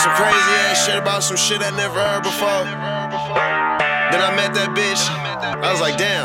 some crazy ass shit about some shit I never heard before. Then I met that bitch. I was like, damn.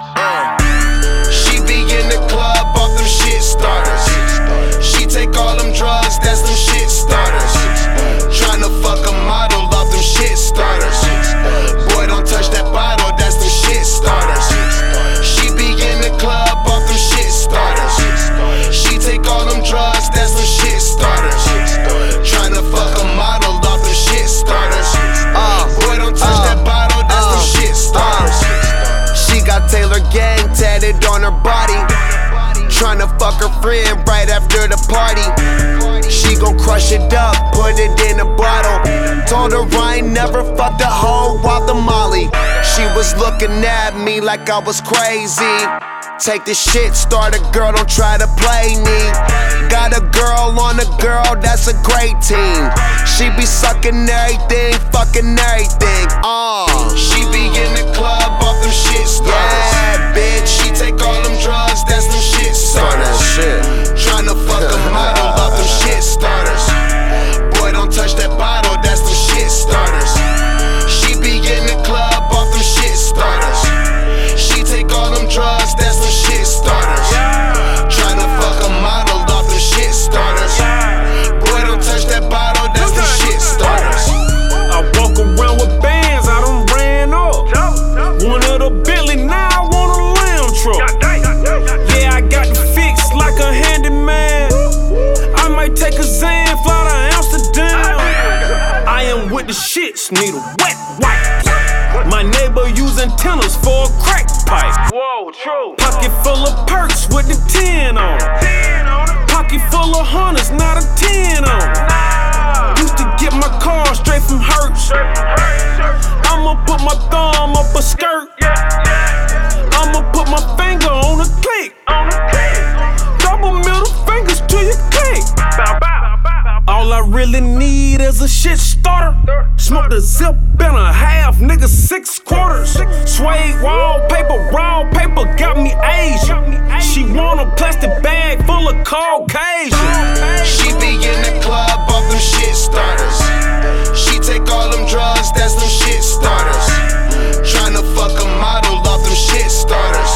She be in the club off them shit starters. She take all them drugs, that's them shit starters. Tryna fuck a model off them shit starters. Boy, don't touch that bottle, that's them shit starters. She be in the club off them shit starters. She take all them drugs, that's them shit starters. Tryna fuck a model off them shit starters. Boy, don't touch that bottle, that's them shit starters. She got Taylor Gang tatted on her body. Tryna fuck her friend right after the party. She gon' crush it up, put it in a bottle. Told her I ain't never fucked a hoe off the molly. She was looking at me like I was crazy. Take the shit, start a girl, don't try to play me. Got a girl on a girl, that's a great team. She be sucking everything, fucking everything. She be in the club off them shit starters. Yeah, bitch, she take all them drugs, that's them shit starters. Tryna fuck a model off them shit starters. Boy, don't touch that bottle, that's them shit starters. She be in the club off them shit starters. She take all them drugs, that's them shit starters. Tryna fuck a model off them shit starters. Boy, don't touch that bottle, that's them shit starters. I walk around with bands, I done ran up. One of the Bentley, now I want a lamb truck. Yeah, I got the fix like a handyman. I might take a Zan, fly to Amsterdam. I am with the shits, need a wet wipe. My neighbor using tennis for a crack pipe. Whoa, true. Pocket full of perks with the 10 on it. Pocket full of hundreds, not a 10 on it. Used to get my car straight from Hertz. I'ma put my thumb up a skirt. I'ma put my finger on a click. Double middle fingers to your click. All I really need is a shit starter. Smoke the zip and a half, nigga, 6 quarters. Suede wallpaper, raw paper got me Asian. She want a plastic bag full of Caucasian. She be in the club off them shit starters. She take all them drugs, that's them shit starters. Tryna fuck a model off them shit starters.